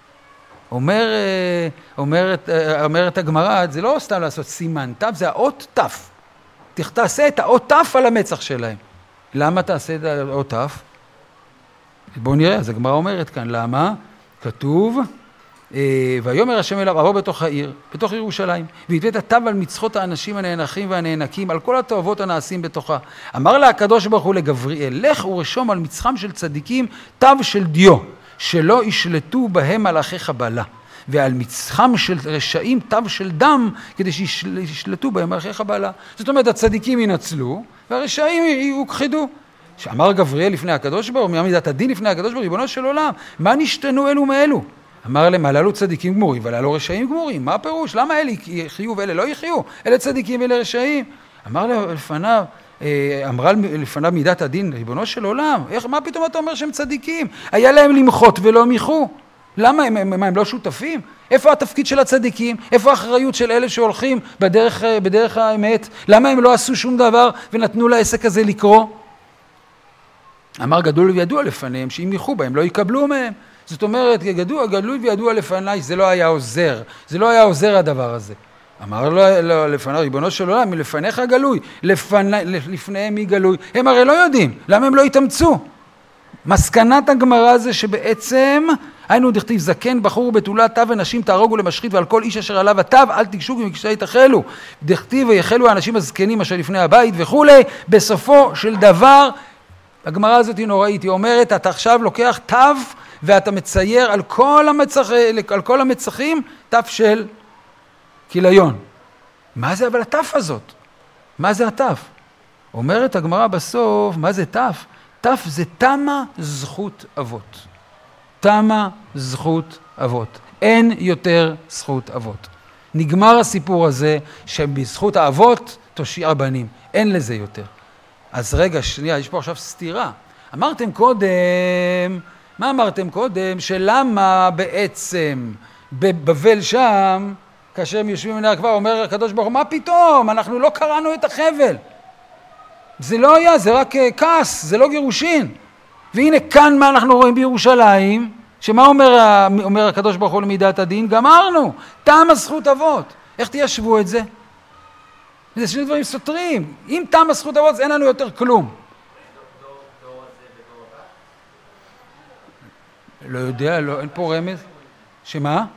אומרת הגמרא, זה לא סתם לעשות סימן, תו זה האות תו. תעשה את האות תו על המצח שלהם. למה תעשה את האות תו? בואו נראה, אז הגמרא אומרת כאן, למה? כתוב, ויאמר השם אליו, עבור בתוך העיר, בתוך ירושלים, והתווית תו על מצחות האנשים הנאנחים והנאנקים, על כל התועבות הנעשים בתוכה. אמר לה הקדוש ברוך הוא לגבריאל, לך ורשום על מצחם של צדיקים תו של דיו, שלא ישלטו בהם מלאכי חבלה, ועל מצחם של רשעים תו של דם, כדי שישלטו בהם מלאכי חבלה. זאת אומרת, הצדיקים ינצלו, והרשעים יוכחדו. שאמר גבריאל לפני הקדוש ברוך הוא, מעמידת הדין לפני הקדוש ברוך הוא, ריבונו של עולם, מה נשתנו אלו מאלו? אמר להם, הללו צדיקים גמורים, והללו רשעים גמורים. מה הפירוש? למה אלה יחיו ואלה לא יחיו? אלה צדיקים ואלה רשעים. אמרה לפניו מידת הדין, ריבונו של עולם, מה פתאום אתה אומר שהם צדיקים? היה להם למחות ולא מיחו. למה הם לא שותפים? איפה התפקיד של הצדיקים? איפה האחריות של אלה שהולכים בדרך האמת? למה הם לא עשו שום דבר ונתנו לעסק הזה לקרוא? אמר גדול וידוע לפניהם שאם מיחו בהם לא יקבלו מהם. זאת אומרת, גדול וידוע לפניי, זה לא היה עוזר. זה לא היה עוזר הדבר הזה. אמר לו לפניו, ריבונו של עולם, מלפניך גלוי, לפניהם מי גלוי. הם הרי לא יודעים, למה הם לא התאמצו? מסקנת הגמרא זה שבעצם, היינו דכתיב זקן, בחור בתולה, תו ונשים תהרוגו למשחית, ועל כל איש אשר עליו התו, אל תגשו ומקשי תחלו. דכתיב ויחלו האנשים הזקנים אשר לפני הבית וכו'. בסופו של דבר, הגמרא הזאת היא נוראית, היא אומרת, אתה עכשיו לוקח תו, ואתה מצייר על כל המצחים, תו של כיליון. מה זה אבל התף הזאת? מה זה התף? אומרת הגמרא בסוף, מה זה תף? תף זה תמה זכות אבות. תמה זכות אבות. אין יותר זכות אבות. נגמר הסיפור הזה שבזכות האבות תושיע בנים. אין לזה יותר. אז רגע, שנייה, יש פה עכשיו סתירה. אמרתם קודם, מה אמרתם קודם? שלמה בעצם בבבל שם כאשר הם יושבים מן העכבר, אומר הקדוש ברוך הוא, מה פתאום? אנחנו לא קראנו את החבל. זה לא היה, זה רק כעס, זה לא גירושין. והנה כאן מה אנחנו רואים בירושלים, שמה אומר הקדוש ברוך הוא למידת הדין? גמרנו, תם הזכות אבות. איך תיישבו את זה? זה שני דברים סותרים. אם תם הזכות אבות, אז אין לנו יותר כלום. לא יודע, לא, אין פה רמז. שמה?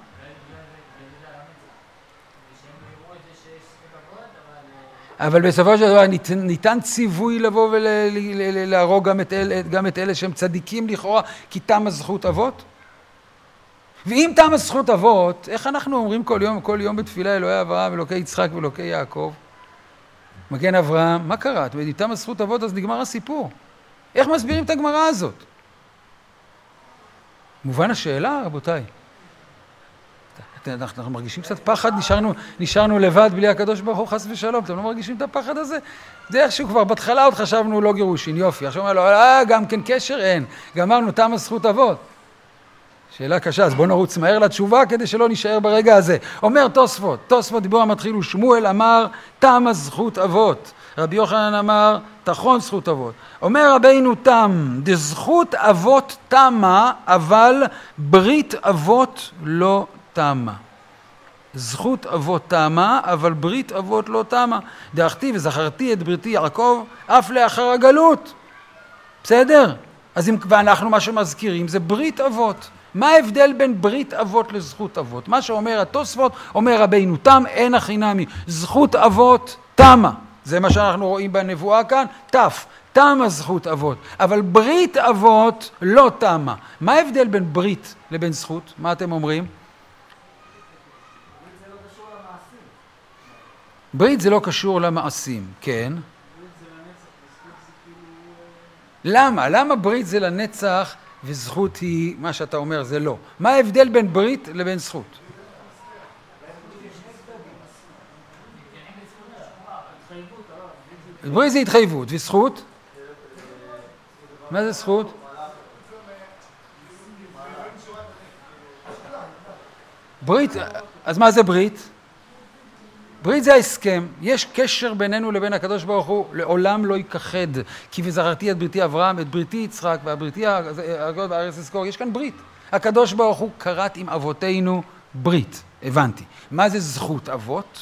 אבל בסופו של דבר ניתן ציווי לבוא ולהרוג גם את אלה שהם צדיקים לכאורה, כי תם הזכות אבות. ואם תם הזכות אבות, איך אנחנו אומרים כל יום בתפילה אלוהי אברהם, אלוקי יצחק ואלוקי יעקב? מגן אברהם, מה קרה? אם תם הזכות אבות, אז נגמר הסיפור. איך מסבירים את הגמרא הזאת? מובן השאלה, רבותיי. אנחנו מרגישים קצת פחד, נשארנו לבד בלי הקדוש ברוך הוא, חס ושלום. אתם לא מרגישים את הפחד הזה? זה איכשהו כבר בתחילה עוד חשבנו לא גירושין, יופי. עכשיו אומר לו, גם כן קשר אין. גמרנו, תם הזכות אבות. שאלה קשה, אז בואו נרוץ מהר לתשובה כדי שלא נשאר ברגע הזה. אומר תוספות דיבור המתחיל ושמואל אמר, תם הזכות אבות. רבי יוחנן אמר, תחון זכות אבות. אומר רבינו תם, דזכות אבות תמה, אבל ברית אבות לא תמה. זכות אבות תמה, אבל ברית אבות לא תמה. דאכתיב וזכרתי את בריתי יעקב, אף לאחר הגלות. בסדר? אז ואנחנו מה שמזכירים זה ברית אבות. מה ההבדל בין ברית אבות לזכות אבות? מה שאומר התוספות, אומר רבינו תם, אין הכי נמי. זכות אבות תמה. זה מה שאנחנו רואים בנבואה כאן, תמה זכות אבות. אבל ברית אבות לא תמה. מה ההבדל בין ברית לבין זכות? מה אתם אומרים? ברית זה לא קשור למעשים, כן. למה? למה ברית זה לנצח וזכות היא, מה שאתה אומר זה לא? מה ההבדל בין ברית לבין זכות? ברית זה התחייבות, וזכות? מה זה זכות? ברית, אז מה זה ברית? ברית זה ההסכם, יש קשר בינינו לבין הקדוש ברוך הוא, לעולם לא יכחד, כי וזכרתי את בריתי אברהם, את בריתי יצחק, והבריתי הגדול בארץ אזכור, יש כאן ברית. הקדוש ברוך הוא כרת עם אבותינו ברית, הבנתי. מה זה זכות אבות?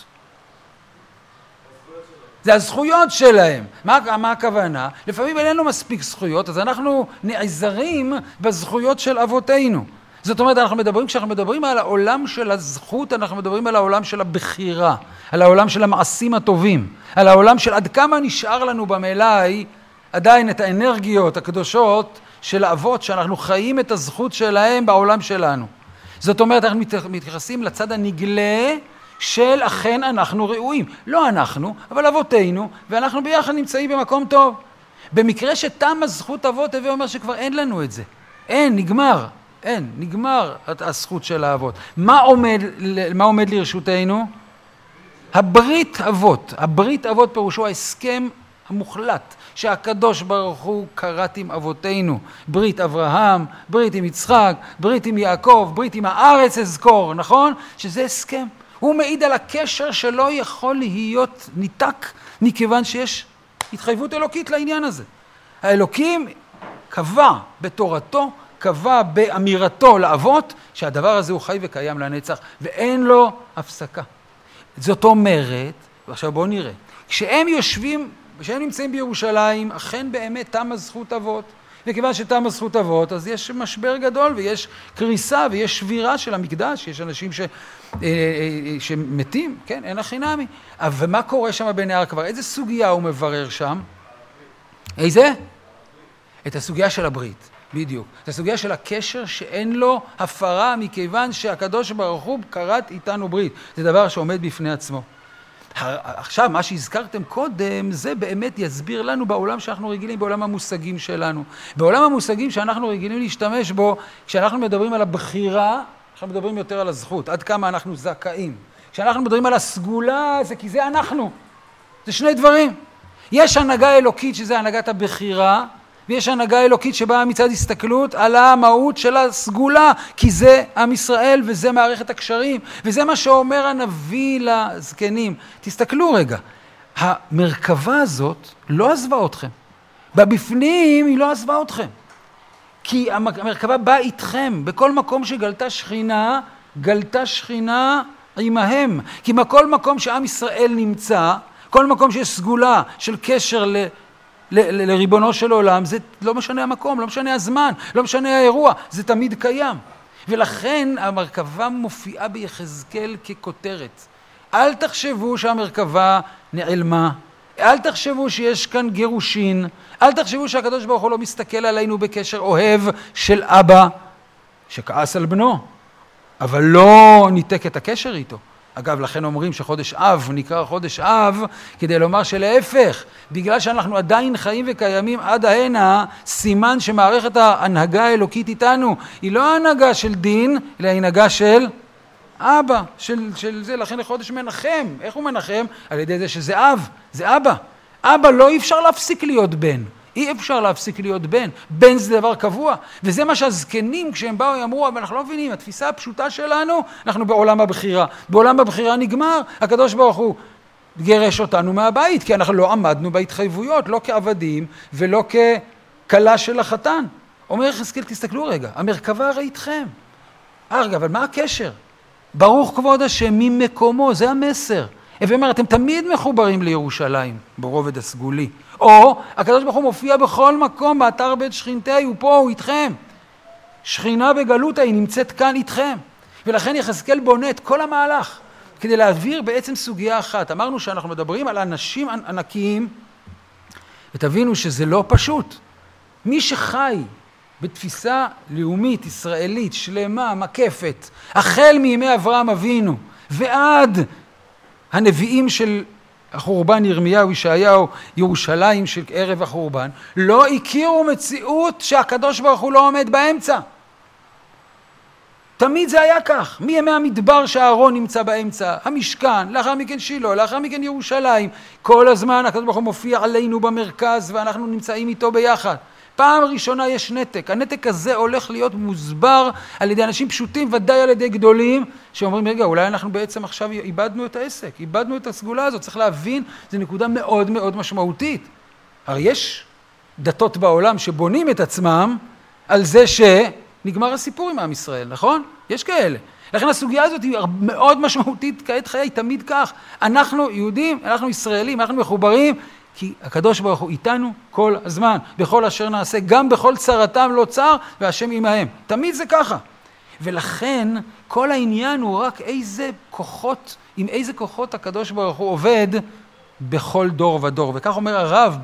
זה הזכויות שלהם. מה הכוונה? לפעמים איננו מספיק זכויות, אז אנחנו נעזרים בזכויות של אבותינו. זאת אומרת, כשאנחנו מדברים על העולם של הזכות, אנחנו מדברים על העולם של הבחירה, על העולם של המעשים הטובים, על העולם של עד כמה נשאר לנו במלאי עדיין את האנרגיות הקדושות של האבות, שאנחנו חיים את הזכות שלהם בעולם שלנו. זאת אומרת, אנחנו מתייחסים לצד הנגלה של אכן אנחנו ראויים. לא אנחנו, אבל אבותינו, ואנחנו ביחד נמצאים במקום טוב. במקרה שתם הזכות אבות, הווה אומר שכבר אין לנו את זה. אין, נגמר הזכות של האבות. מה עומד לרשותנו? הברית אבות. הברית אבות פירושו ההסכם המוחלט שהקדוש ברוך הוא כרת עם אבותינו. ברית אברהם, ברית עם יצחק, ברית עם יעקב, ברית עם הארץ אזכור, נכון? שזה הסכם. הוא מעיד על הקשר שלא יכול להיות ניתק מכיוון שיש התחייבות אלוקית לעניין הזה. האלוקים קבע בתורתו, קבע באמירתו לאבות, שהדבר הזה הוא חי וקיים לנצח, ואין לו הפסקה. זאת אומרת, ועכשיו בואו נראה, כשהם נמצאים בירושלים, אכן באמת תם הזכות אבות, וכיוון שתם הזכות אבות, אז יש משבר גדול, ויש קריסה, ויש שבירה של המקדש, יש אנשים שמתים, כן, אין הכי נמי. אבל מה קורה שם בנהר כבר? איזה סוגיה הוא מברר שם? איזה? את הסוגיה של הברית. בדיוק. את הסוגיה של הקשר שאין לו הפרה מכיוון שהקדוש ברוך הוא כרת איתנו ברית. זה דבר שעומד בפני עצמו. עכשיו, מה שהזכרתם קודם, זה באמת יסביר לנו בעולם שאנחנו רגילים, בעולם המושגים שלנו. בעולם המושגים שאנחנו רגילים להשתמש בו, כשאנחנו מדברים על הבחירה, אנחנו מדברים יותר על הזכות, עד כמה אנחנו זכאים. כשאנחנו מדברים על הסגולה, זה כי זה אנחנו. זה שני דברים. יש הנהגה אלוקית שזה הנהגת הבחירה, ויש הנהגה אלוקית שבאה מצד הסתכלות על המהות של הסגולה, כי זה עם ישראל וזה מערכת הקשרים, וזה מה שאומר הנביא לזקנים. תסתכלו רגע, המרכבה הזאת לא עזבה אתכם. בבפנים היא לא עזבה אתכם. כי המרכבה באה איתכם. בכל מקום שגלתה שכינה, גלתה שכינה עמהם. כי בכל מקום שעם ישראל נמצא, כל מקום שיש סגולה של קשר לריבונו של עולם, זה לא משנה המקום, לא משנה הזמן, לא משנה האירוע, זה תמיד קיים. ולכן המרכבה מופיעה ביחזקאל ככותרת. אל תחשבו שהמרכבה נעלמה, אל תחשבו שיש כאן גירושין, אל תחשבו שהקדוש ברוך הוא לא מסתכל עלינו בקשר אוהב של אבא שכעס על בנו, אבל לא ניתק את הקשר איתו. אגב, לכן אומרים שחודש אב נקרא חודש אב, כדי לומר שלהפך, בגלל שאנחנו עדיין חיים וקיימים עד ההנה, סימן שמערכת ההנהגה האלוקית איתנו היא לא ההנהגה של דין, אלא ההנהגה של אבא, של זה. לכן החודש מנחם. איך הוא מנחם? על ידי זה שזה אב, זה אבא. אבא לא אי אפשר להפסיק להיות בן. אי אפשר להפסיק להיות בן. בן זה דבר קבוע. וזה מה שהזקנים כשהם באו אמרו, אבל אנחנו לא מבינים, התפיסה הפשוטה שלנו, אנחנו בעולם הבחירה. בעולם הבחירה נגמר, הקדוש ברוך הוא גרש אותנו מהבית, כי אנחנו לא עמדנו בהתחייבויות, לא כעבדים ולא ככלה של החתן. אומר יחזקאל, תסתכלו רגע, המרכבה הרי איתכם. רגע, אבל מה הקשר? ברוך כבוד השם ממקומו, זה המסר. ואומר, אתם תמיד מחוברים לירושלים, ברובד הסגולי. או, הקדוש ברוך הוא מופיע בכל מקום, באתר בית שכינתי, הוא פה, הוא איתכם. שכינה בגלות היא נמצאת כאן איתכם. ולכן יחזקאל בונה את כל המהלך, כדי להעביר בעצם סוגיה אחת. אמרנו שאנחנו מדברים על אנשים ענקיים, ותבינו שזה לא פשוט. מי שחי בתפיסה לאומית, ישראלית, שלמה, מקפת, החל מימי אברהם אבינו, ועד הנביאים של החורבן, ירמיהו, ישעיהו, ירושלים של ערב החורבן, לא הכירו מציאות שהקדוש ברוך הוא לא עומד באמצע. תמיד זה היה כך. מימי המדבר שהארון נמצא באמצע, המשכן, לאחר מכן שילה, לאחר מכן ירושלים. כל הזמן הקדוש ברוך הוא מופיע עלינו במרכז ואנחנו נמצאים איתו ביחד. פעם ראשונה יש נתק. הנתק הזה הולך להיות מוסבר על ידי אנשים פשוטים, ודאי על ידי גדולים, שאומרים, רגע, אולי אנחנו בעצם עכשיו איבדנו את העסק, איבדנו את הסגולה הזאת. צריך להבין, זו נקודה מאוד מאוד משמעותית. הרי יש דתות בעולם שבונים את עצמם על זה שנגמר הסיפור עם עם ישראל, נכון? יש כאלה. לכן הסוגיה הזאת היא מאוד משמעותית, כעת חיי, תמיד כך. אנחנו יהודים, אנחנו ישראלים, אנחנו מחוברים, כי הקדוש ברוך הוא איתנו כל הזמן, בכל אשר נעשה, גם בכל צרתם לא צר, והשם עמהם. תמיד זה ככה. ולכן כל העניין הוא רק איזה כוחות, עם איזה כוחות הקדוש ברוך הוא עובד בכל דור ודור. וכך אומר הרב,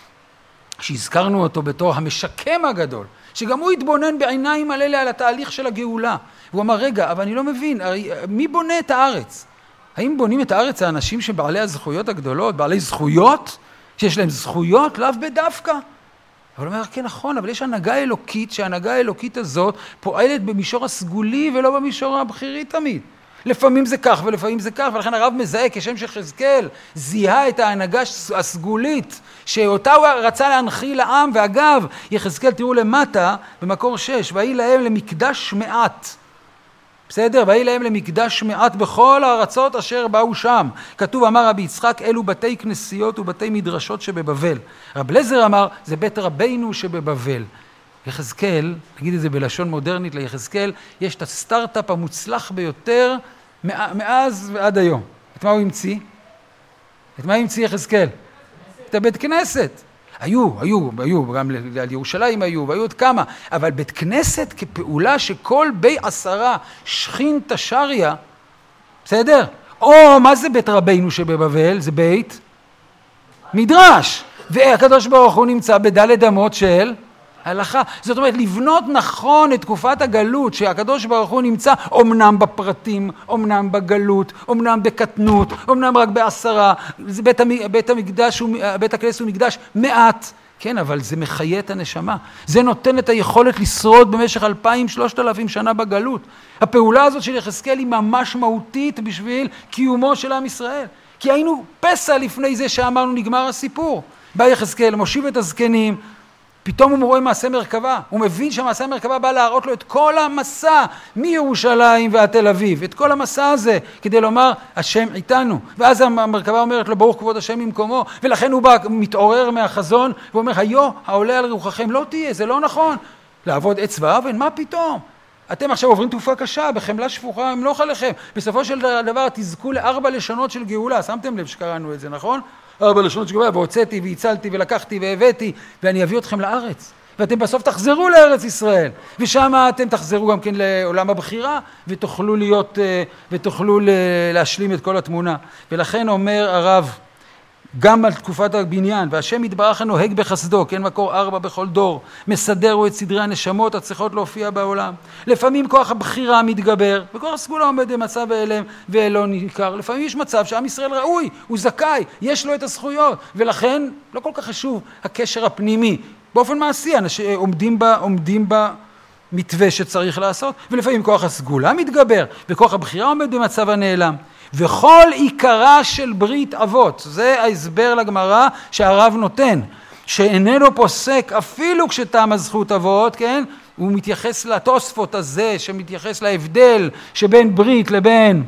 שהזכרנו אותו בתור המשקם הגדול, שגם הוא התבונן בעיניים על אלה על התהליך של הגאולה. הוא אמר, רגע, אבל אני לא מבין, מי בונה את הארץ? האם בונים את הארץ האנשים שבעלי הזכויות הגדולות, בעלי זכויות, שיש להם זכויות, לאו בדווקא? אבל הוא אומר, כן, נכון, אבל יש הנהגה אלוקית, שההנהגה האלוקית הזאת פועלת במישור הסגולי ולא במישור הבחירי תמיד. לפעמים זה כך ולפעמים זה כך, ולכן הרב מזהה כשם שיחזקאל זיהה את ההנהגה הסגולית, שאותה הוא רצה להנחיל לעם, ואגב, יחזקאל תראו למטה, במקור 6, ויהי להם למקדש מעט. בסדר? ויהי להם למקדש מעט בכל הארצות אשר באו שם. כתוב, אמר רבי יצחק, אלו בתי כנסיות ובתי מדרשות שבבבל. רב לזר אמר, זה בית רבינו שבבבל. יחזקאל, נגיד את זה בלשון מודרנית ליחזקאל, יש את הסטארט-אפ המוצלח ביותר מאז ועד היום. את מה הוא המציא? את מה המציא יחזקאל? את הבית כנסת. היו, גם על ירושלים היו, והיו עוד כמה, אבל בית כנסת כפעולה שכל בי 10 שכין תשריה, בסדר? או מה זה בית רבינו שבבבל? זה בית מדרש, והקדוש ברוך הוא נמצא בדלת אמות של הלכה. זאת אומרת, לבנות נכון את תקופת הגלות, שהקדוש ברוך הוא נמצא אומנם בפרטים, אומנם בגלות, אומנם בקטנות, אומנם רק ב10, בית הכנסת הוא מקדש מעט, כן, אבל זה מחיה את הנשמה. זה נותן את היכולת לשרוד במשך 2,000-3,000 שנה בגלות. הפעולה הזאת של יחזקאל היא ממש מהותית בשביל קיומו של עם ישראל. כי היינו פסע לפני זה שאמרנו נגמר הסיפור. בא יחזקאל, מושיב את הזקנים, פתאום הוא רואה מעשה מרכבה, הוא מבין שהמעשה המרכבה בא להראות לו את כל המסע מירושלים ועד תל אביב, את כל המסע הזה, כדי לומר השם איתנו. ואז המרכבה אומרת לו ברוך כבוד השם ממקומו, ולכן הוא בא, מתעורר מהחזון ואומר היו העולה על רוחכם, לא תהיה, זה לא נכון לעבוד עץ ואבן, מה פתאום? אתם עכשיו עוברים תקופה קשה, בחמלה שפוכה אמלוך עליכם. בסופו של דבר תזכו ל4 לשונות של גאולה. שמתם לב שקראנו את זה, נכון? 4 לשונות של גאולה, והוצאתי והצלתי ולקחתי והבאתי, ואני אביא אתכם לארץ. ואתם בסוף תחזרו לארץ ישראל. ושם אתם תחזרו גם כן לעולם הבחירה, ותוכלו להשלים את כל התמונה. ולכן אומר הרב, גם על תקופת הבניין, והשם יתברך הנוהג בחסדו, כן, מקור 4 בכל דור, מסדר את סדרי הנשמות הצריכות להופיע בעולם. לפעמים כוח הבחירה מתגבר, וכוח הסגולה עומד במצב ההלם ולא ניכר. לפעמים יש מצב שעם ישראל ראוי, הוא זכאי, יש לו את הזכויות, ולכן לא כל כך חשוב הקשר הפנימי. באופן מעשי, עומדים במתווה שצריך לעשות, ולפעמים כוח הסגולה מתגבר, וכוח הבחירה עומד במצב הנעלם. וכל עיקרה של ברית אבות, זה ההסבר לגמרא שהרב נותן, שאיננו פוסק אפילו כשתם הזכות אבות, כן? הוא מתייחס לתוספות הזה, שמתייחס להבדל שבין ברית לבין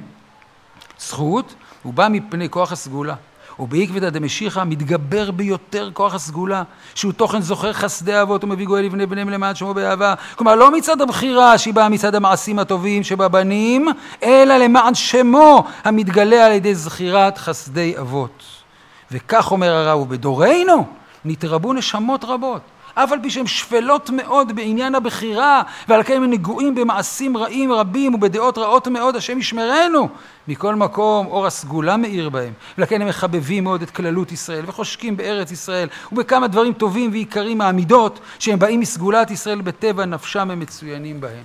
זכות, הוא בא מפני כוח הסגולה. ובעקבתא דמשיחא מתגבר ביותר כוח הסגולה, שהוא תוכן זוכר חסדי אבות ומביא גואל לבני בניהם למען שמו באהבה. כלומר, לא מצד הבחירה שהיא באה מצד המעשים הטובים שבבנים, אלא למען שמו המתגלה על ידי זכירת חסדי אבות. וכך אומר הרב, ובדורנו נתרבו נשמות רבות, אף על פי שהן שפלות מאוד בעניין הבחירה, ועל כן הם נגועים במעשים רעים רבים ובדעות רעות מאוד, השם ישמרנו. מכל מקום אור הסגולה מאיר בהם, ולכן הם מחבבים מאוד את כללות ישראל, וחושקים בארץ ישראל, ובכמה דברים טובים ועיקרים מעמידות, שהם באים מסגולת ישראל בטבע נפשם הם מצוינים בהם.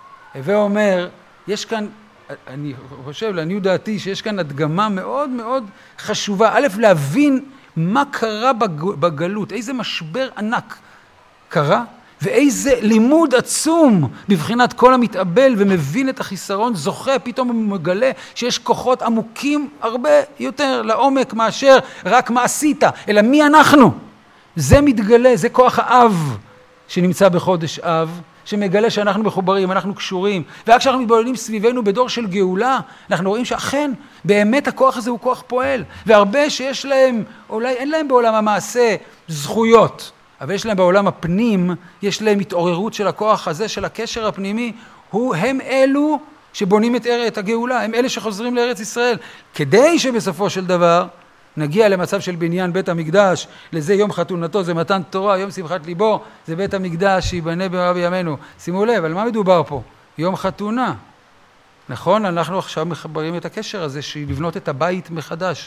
ואומר, יש כאן, אני חושב, לעניות דעתי, שיש כאן הדגמה מאוד מאוד חשובה. א', להבין מה קרה בגלות, איזה משבר ענק קרה, ואיזה לימוד עצום בבחינת כל המתאבל ומבין את החיסרון, זוכה, פתאום הוא מגלה שיש כוחות עמוקים הרבה יותר לעומק מאשר רק מה עשית, אלא מי אנחנו. זה מתגלה, זה כוח האב שנמצא בחודש אב, שמגלה שאנחנו מחוברים, אנחנו קשורים, ורק כשאנחנו מתבוננים סביבנו בדור של גאולה, אנחנו רואים שאכן, באמת הכוח הזה הוא כוח פועל, והרבה שיש להם, אולי אין להם בעולם המעשה זכויות, אבל יש להם בעולם הפנים, יש להם התעוררות של הכוח הזה, של הקשר הפנימי, הם אלו שבונים את הגאולה, הם אלה שחוזרים לארץ ישראל, כדי שבסופו של דבר נגיע למצב של בניין בית המקדש, לזה יום חתונתו, זה מתן תורה, יום שמחת ליבו, זה בית המקדש שיבנה במהרה בימינו. שימו לב, על מה מדובר פה? יום חתונה. נכון? אנחנו עכשיו מחברים את הקשר הזה, לבנות את הבית מחדש.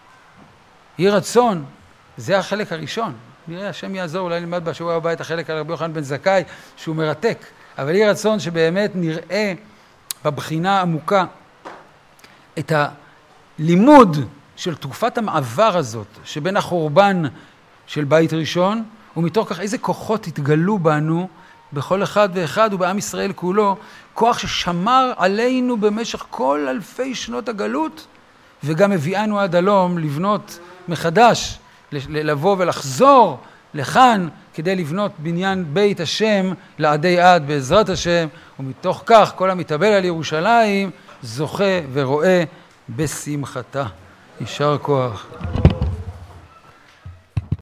יהי רצון, זה החלק הראשון. נראה, השם יעזור, אולי נלמד בשבוע הבא את החלק על רבי יוחנן בן זכאי, שהוא מרתק. אבל יהי רצון שבאמת נראה בבחינה העמוקה את הלימוד של תקופת המעבר הזאת, שבין החורבן של בית ראשון, ומתוך כך איזה כוחות התגלו בנו, בכל אחד ואחד ובעם ישראל כולו, כוח ששמר עלינו במשך כל אלפי שנות הגלות, וגם הביאנו עד הלום לבנות מחדש, לבוא ולחזור לכאן, כדי לבנות בניין בית השם לעדי עד בעזרת השם, ומתוך כך כל המתאבל על ירושלים זוכה ורואה בשמחתה. יישר כוח.